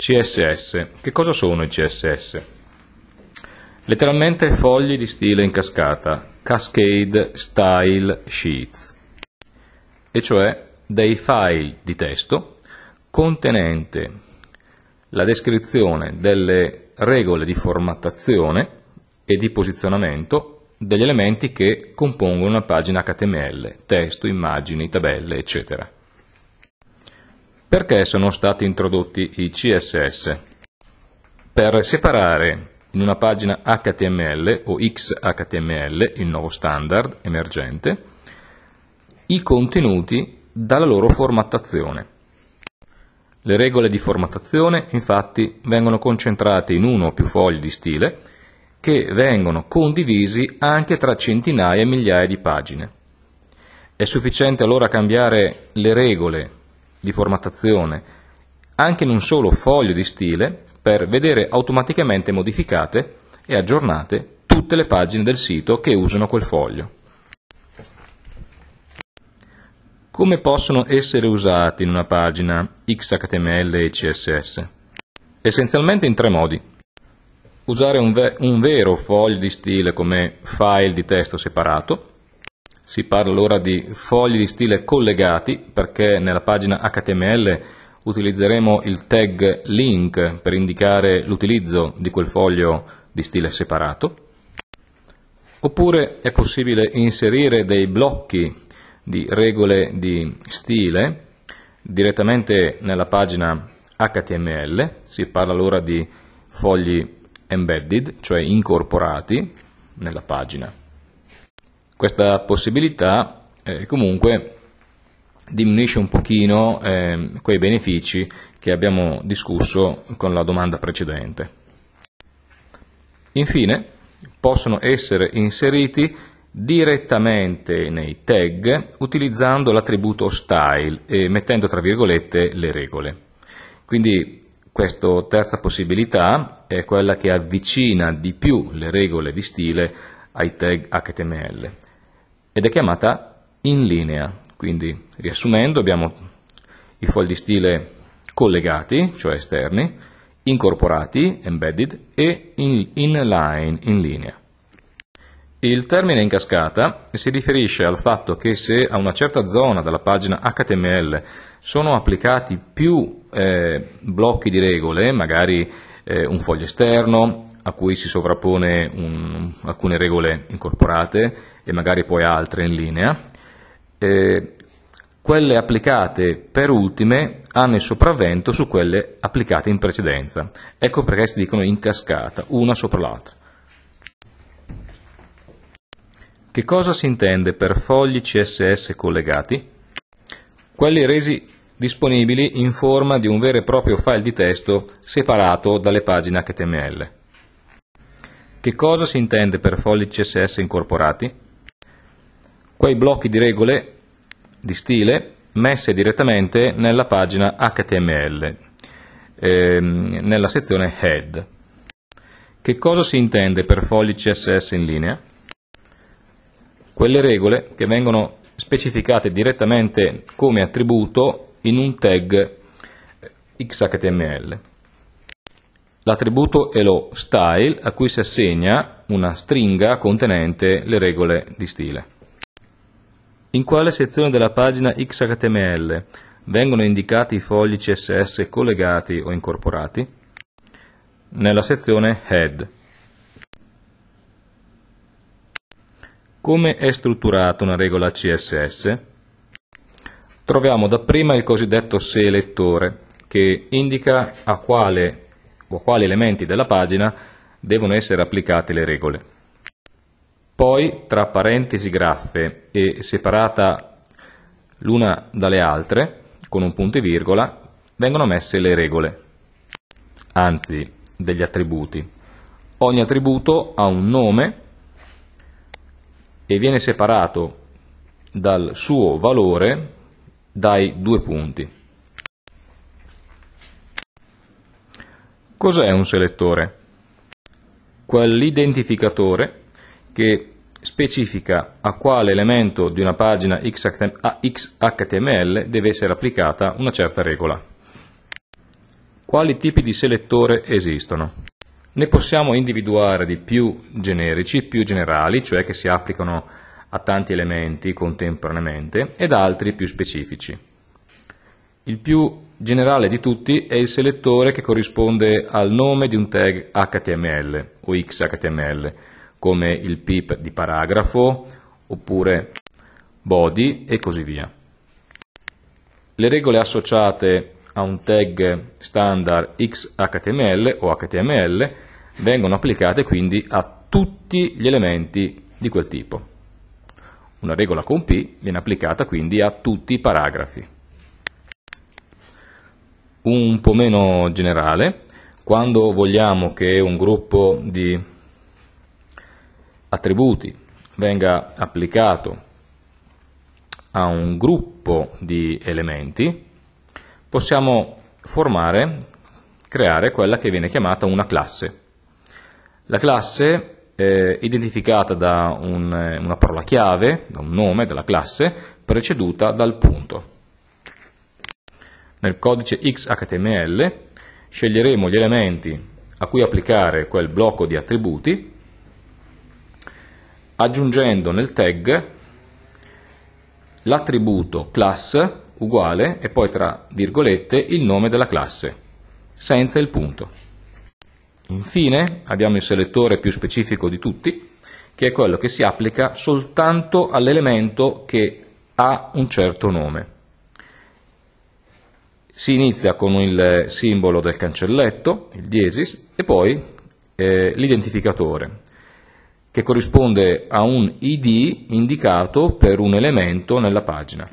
CSS. Che cosa sono i CSS? Letteralmente fogli di stile in cascata, Cascade Style Sheets, e cioè dei file di testo contenente la descrizione delle regole di formattazione e di posizionamento degli elementi che compongono una pagina HTML, testo, immagini, tabelle, eccetera. Perché sono stati introdotti i CSS? Per separare in una pagina HTML o XHTML, il nuovo standard emergente, i contenuti dalla loro formattazione. Le regole di formattazione, infatti, vengono concentrate in uno o più fogli di stile che vengono condivisi anche tra centinaia e migliaia di pagine. È sufficiente allora cambiare le regole di formattazione anche in un solo foglio di stile per vedere automaticamente modificate e aggiornate tutte le pagine del sito che usano quel foglio. Come possono essere usati in una pagina XHTML e CSS? Essenzialmente in tre modi. Usare un vero foglio di stile come file di testo separato. Si parla allora di fogli di stile collegati, perché nella pagina HTML utilizzeremo il tag link per indicare l'utilizzo di quel foglio di stile separato. Oppure è possibile inserire dei blocchi di regole di stile direttamente nella pagina HTML. Si parla allora di fogli embedded, cioè incorporati nella pagina. Questa possibilità comunque diminuisce un pochino quei benefici che abbiamo discusso con la domanda precedente. Infine, possono essere inseriti direttamente nei tag utilizzando l'attributo style e mettendo tra virgolette le regole. Quindi questa terza possibilità è quella che avvicina di più le regole di stile ai tag HTML ed è chiamata in linea. Quindi, riassumendo, abbiamo i fogli di stile collegati, cioè esterni, incorporati, embedded, e inline, in linea. Il termine in cascata si riferisce al fatto che se a una certa zona della pagina HTML sono applicati più blocchi di regole, magari un foglio esterno a cui si sovrappone alcune regole incorporate e magari poi altre in linea, quelle applicate per ultime hanno il sopravvento su quelle applicate in precedenza. Ecco perché si dicono in cascata, una sopra l'altra. Che cosa si intende per fogli CSS collegati? Quelli resi disponibili in forma di un vero e proprio file di testo separato dalle pagine HTML. Che cosa si intende per fogli CSS incorporati? Quei blocchi di regole di stile messe direttamente nella pagina HTML, nella sezione Head. Che cosa si intende per fogli CSS in linea? Quelle regole che vengono specificate direttamente come attributo in un tag XHTML. L'attributo è lo style, a cui si assegna una stringa contenente le regole di stile. In quale sezione della pagina XHTML vengono indicati i fogli CSS collegati o incorporati? Nella sezione Head. Come è strutturata una regola CSS? Troviamo dapprima il cosiddetto selettore, che indica a quali elementi della pagina devono essere applicate le regole. Poi, tra parentesi graffe e separata l'una dalle altre, con un punto e virgola, vengono messe le regole, anzi degli attributi. Ogni attributo ha un nome e viene separato dal suo valore dai due punti. Cos'è un selettore? Quell'identificatore che specifica a quale elemento di una pagina XHTML deve essere applicata una certa regola. Quali tipi di selettore esistono? Ne possiamo individuare di più generici, più generali, cioè che si applicano a tanti elementi contemporaneamente, ed altri più specifici. Il più generale di tutti è il selettore che corrisponde al nome di un tag HTML o XHTML, come il pip di paragrafo, oppure body e così via. Le regole associate a un tag standard XHTML o HTML vengono applicate quindi a tutti gli elementi di quel tipo. Una regola con P viene applicata quindi a tutti i paragrafi. Un po' meno generale, quando vogliamo che un gruppo di attributi venga applicato a un gruppo di elementi, possiamo creare quella che viene chiamata una classe. La classe è identificata da una parola chiave, da un nome della classe, preceduta dal punto. Nel codice XHTML sceglieremo gli elementi a cui applicare quel blocco di attributi, aggiungendo nel tag l'attributo class uguale e poi tra virgolette il nome della classe, senza il punto. Infine abbiamo il selettore più specifico di tutti, che è quello che si applica soltanto all'elemento che ha un certo nome. Si inizia con il simbolo del cancelletto, il diesis, e poi l'identificatore, che corrisponde a un ID indicato per un elemento nella pagina.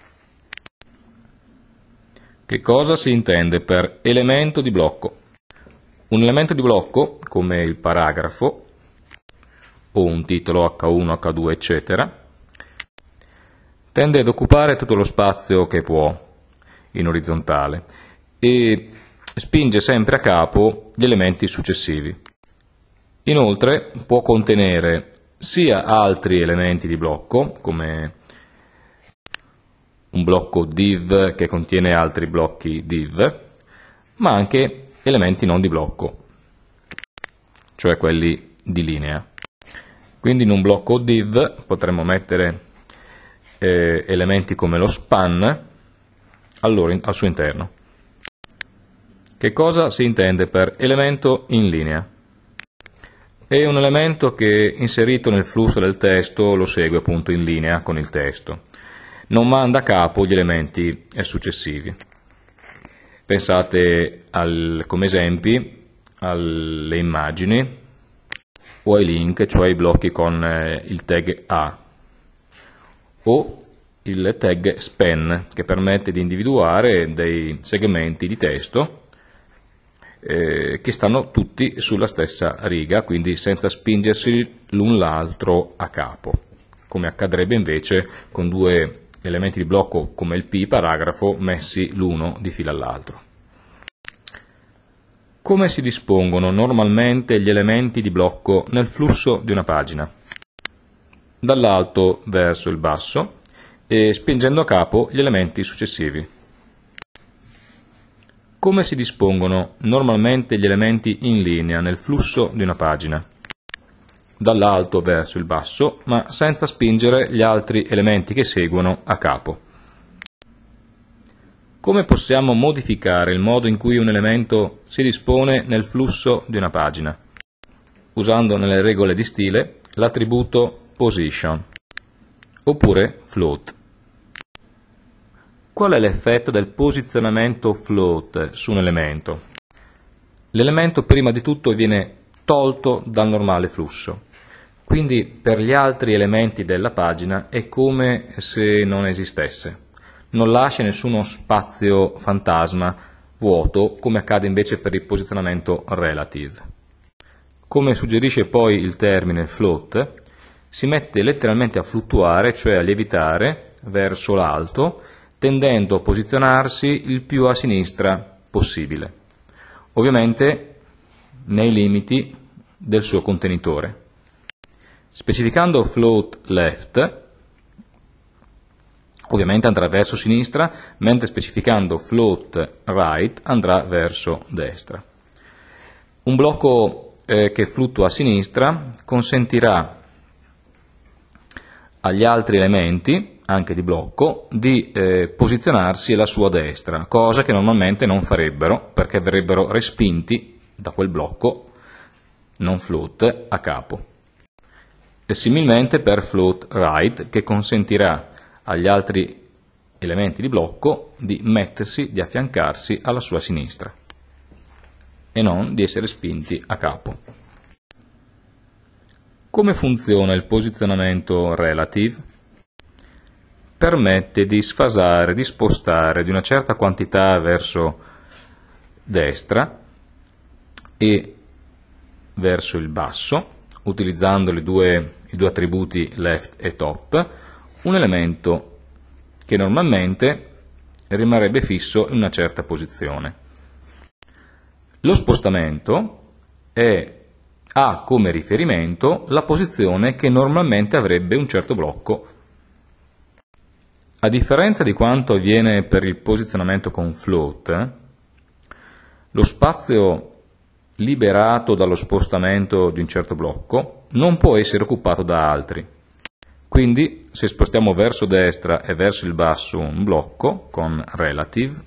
Che cosa si intende per elemento di blocco? Un elemento di blocco, come il paragrafo, o un titolo H1, H2, eccetera, tende ad occupare tutto lo spazio che può in orizzontale e spinge sempre a capo gli elementi successivi. Inoltre può contenere sia altri elementi di blocco, come un blocco div che contiene altri blocchi div, ma anche elementi non di blocco, cioè quelli di linea. Quindi in un blocco div potremmo mettere elementi come lo span al suo interno. Che cosa si intende per elemento in linea? È un elemento che inserito nel flusso del testo lo segue appunto in linea con il testo. Non manda a capo gli elementi successivi. Pensate come esempi alle immagini o ai link, cioè ai blocchi con il tag A, o il tag span, che permette di individuare dei segmenti di testo che stanno tutti sulla stessa riga, quindi senza spingersi l'un l'altro a capo, come accadrebbe invece con due elementi di blocco come il P paragrafo messi l'uno di fila all'altro. Come si dispongono normalmente gli elementi di blocco nel flusso di una pagina? Dall'alto verso il basso e spingendo a capo gli elementi successivi. Come si dispongono normalmente gli elementi in linea nel flusso di una pagina? Dall'alto verso il basso, ma senza spingere gli altri elementi che seguono a capo. Come possiamo modificare il modo in cui un elemento si dispone nel flusso di una pagina? Usando nelle regole di stile l'attributo position oppure float. Qual è l'effetto del posizionamento float su un elemento? L'elemento prima di tutto viene tolto dal normale flusso, quindi per gli altri elementi della pagina è come se non esistesse. Non lascia nessuno spazio fantasma vuoto, come accade invece per il posizionamento relative. Come suggerisce poi il termine float, si mette letteralmente a fluttuare, cioè a lievitare verso l'alto, tendendo a posizionarsi il più a sinistra possibile, ovviamente nei limiti del suo contenitore. Specificando float left, ovviamente andrà verso sinistra, mentre specificando float right andrà verso destra. Un blocco che fluttua a sinistra consentirà agli altri elementi, anche di blocco, di posizionarsi alla sua destra, cosa che normalmente non farebbero perché verrebbero respinti da quel blocco non float a capo. E similmente per float right, che consentirà agli altri elementi di blocco di mettersi, di affiancarsi alla sua sinistra e non di essere spinti a capo. Come funziona il posizionamento relative? Permette di sfasare, di spostare di una certa quantità verso destra e verso il basso, utilizzando i due attributi left e top, un elemento che normalmente rimarrebbe fisso in una certa posizione. Lo spostamento ha come riferimento la posizione che normalmente avrebbe un certo blocco. A differenza di quanto avviene per il posizionamento con float, lo spazio liberato dallo spostamento di un certo blocco non può essere occupato da altri. Quindi, se spostiamo verso destra e verso il basso un blocco con relative,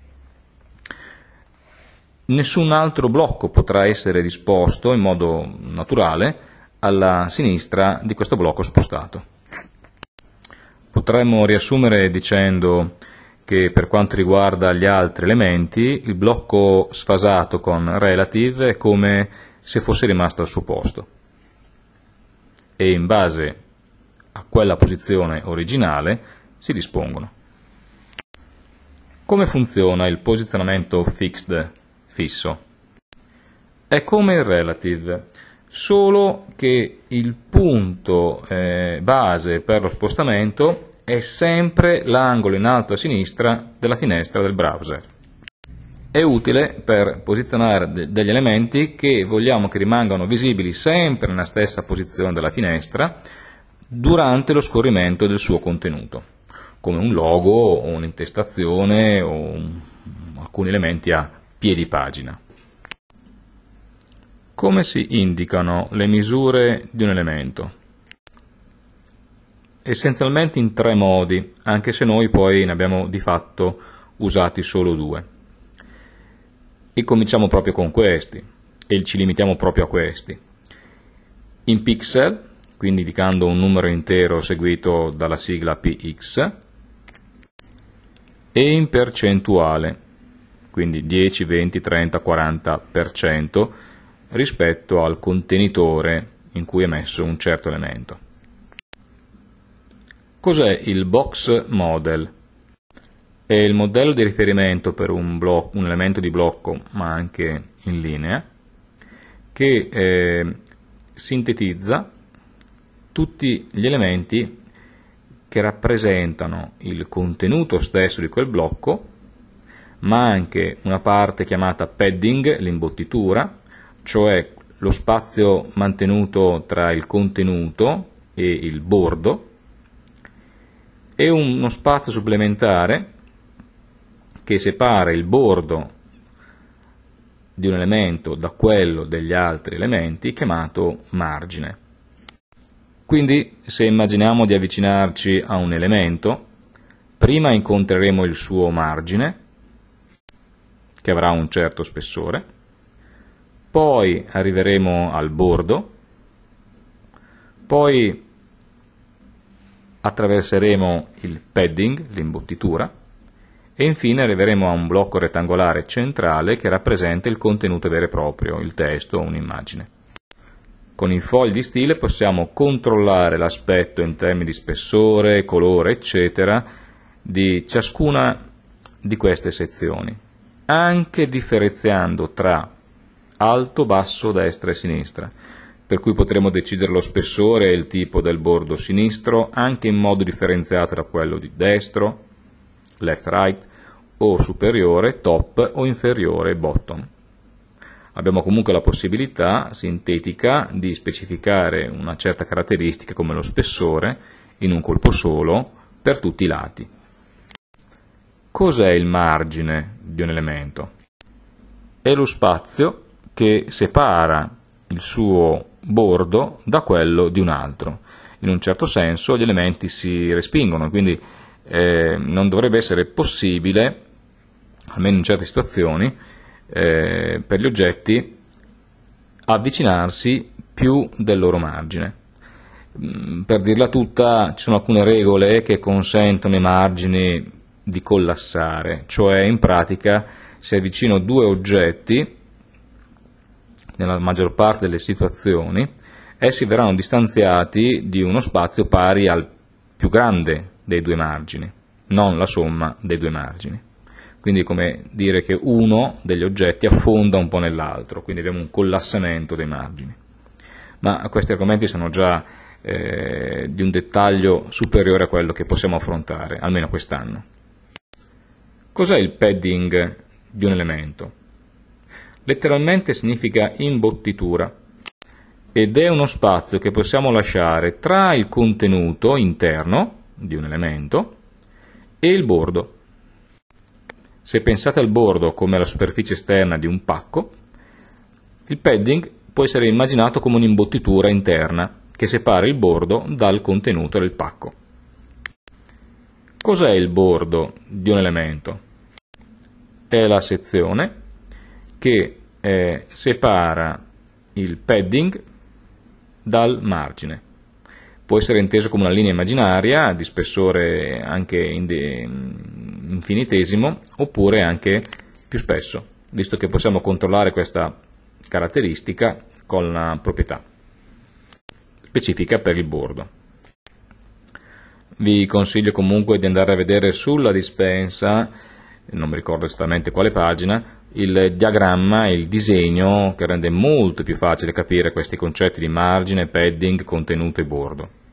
nessun altro blocco potrà essere disposto in modo naturale alla sinistra di questo blocco spostato. Potremmo riassumere dicendo che per quanto riguarda gli altri elementi, il blocco sfasato con relative è come se fosse rimasto al suo posto e in base a quella posizione originale si dispongono. Come funziona il posizionamento fixed, fisso? È come il relative, solo che il punto base per lo spostamento è sempre l'angolo in alto a sinistra della finestra del browser. È utile per posizionare degli elementi che vogliamo che rimangano visibili sempre nella stessa posizione della finestra durante lo scorrimento del suo contenuto, come un logo o un'intestazione o alcuni elementi a piedi pagina. Come si indicano le misure di un elemento? Essenzialmente in tre modi, anche se noi poi ne abbiamo di fatto usati solo due. E cominciamo proprio con questi, e ci limitiamo proprio a questi. In pixel, quindi indicando un numero intero seguito dalla sigla px, e in percentuale, quindi 10, 20, 30, 40% rispetto al contenitore in cui è messo un certo elemento. Cos'è il box model? È il modello di riferimento per un elemento di blocco, ma anche in linea, che sintetizza tutti gli elementi che rappresentano il contenuto stesso di quel blocco, ma anche una parte chiamata padding, l'imbottitura, cioè lo spazio mantenuto tra il contenuto e il bordo, e uno spazio supplementare che separa il bordo di un elemento da quello degli altri elementi, chiamato margine. Quindi, se immaginiamo di avvicinarci a un elemento, prima incontreremo il suo margine, che avrà un certo spessore, poi arriveremo al bordo, poi attraverseremo il padding, l'imbottitura, e infine arriveremo a un blocco rettangolare centrale che rappresenta il contenuto vero e proprio, il testo o un'immagine. Con i fogli di stile possiamo controllare l'aspetto in termini di spessore, colore, eccetera, di ciascuna di queste sezioni, anche differenziando tra alto, basso, destra e sinistra, per cui potremo decidere lo spessore e il tipo del bordo sinistro anche in modo differenziato da quello di destro, left, right, o superiore, top, o inferiore, bottom. Abbiamo comunque la possibilità sintetica di specificare una certa caratteristica come lo spessore in un colpo solo per tutti i lati. Cos'è il margine di un elemento? È lo spazio che separa il suo bordo da quello di un altro. In un certo senso gli elementi si respingono, quindi non dovrebbe essere possibile, almeno in certe situazioni, per gli oggetti avvicinarsi più del loro margine. Per dirla tutta, ci sono alcune regole che consentono ai margini di collassare, cioè in pratica se avvicino due oggetti, nella maggior parte delle situazioni, essi verranno distanziati di uno spazio pari al più grande dei due margini, non la somma dei due margini. Quindi è come dire che uno degli oggetti affonda un po' nell'altro, quindi abbiamo un collassamento dei margini. Ma questi argomenti sono già di un dettaglio superiore a quello che possiamo affrontare, almeno quest'anno. Cos'è il padding di un elemento? Letteralmente significa imbottitura ed è uno spazio che possiamo lasciare tra il contenuto interno di un elemento e il bordo. Se pensate al bordo come alla superficie esterna di un pacco, il padding può essere immaginato come un'imbottitura interna che separa il bordo dal contenuto del pacco. Cos'è il bordo di un elemento? È la sezione che separa il padding dal margine. Può essere inteso come una linea immaginaria di spessore anche infinitesimo, oppure anche più spesso, visto che possiamo controllare questa caratteristica con la proprietà specifica per il bordo. Vi consiglio comunque di andare a vedere sulla dispensa, non mi ricordo esattamente quale pagina, il diagramma, il disegno che rende molto più facile capire questi concetti di margine, padding, contenuto e bordo.